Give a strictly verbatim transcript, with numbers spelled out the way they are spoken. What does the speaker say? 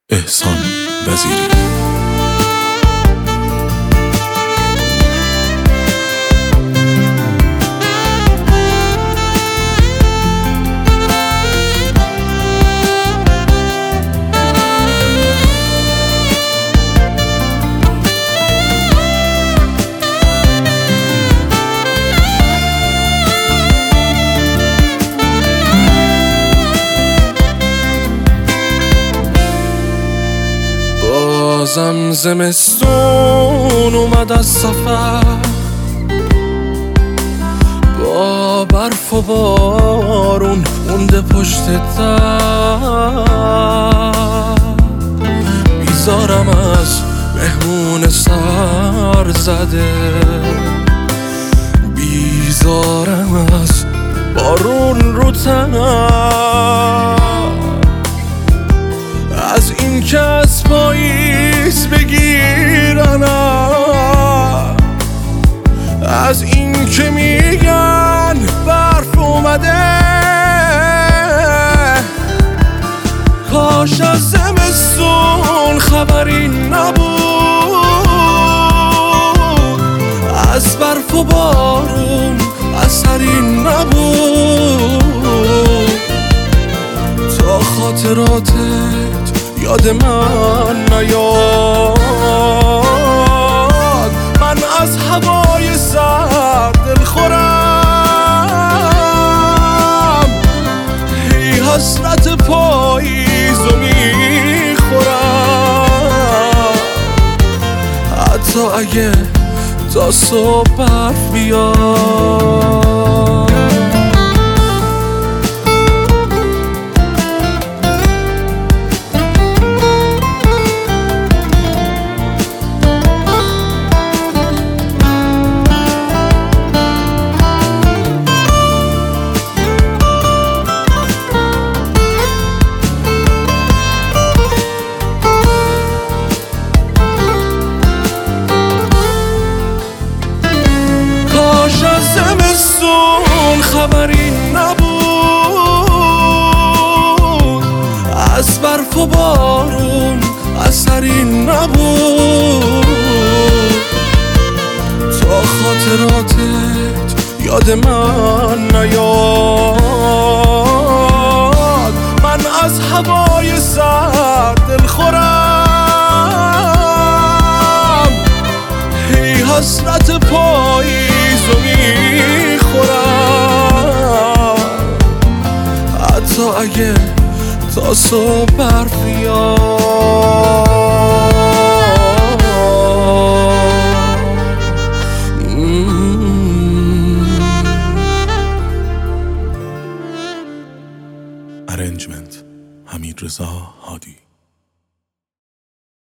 احسان وزیری. بازم زمستون اومد از سفر، با برف و بارون مونده پشت در. بیزارم از مهمون سر زده، بیزارم از بارون رو تنم، از این که از پاییز بگیرنم، از این که میگن برف اومده. کاش از زمستون خبری نبود، از برف و بارون اثری نبود، تا خاطراتت یاد من نیاد. من از هوای سرد دلخورم، هی حسرت پاییزو میخورم، حتی اگه تا صبح برف بیاد. خبری نبود، از برف و بارون اثری نبود، تا خاطراتت یاد من نیاد. من از هوای سرد دلخورم، هی حسرت پاییزو میخورم، حتی اگه تا صبح برف بیاد. ارنجمنت حمیدرضا هادی.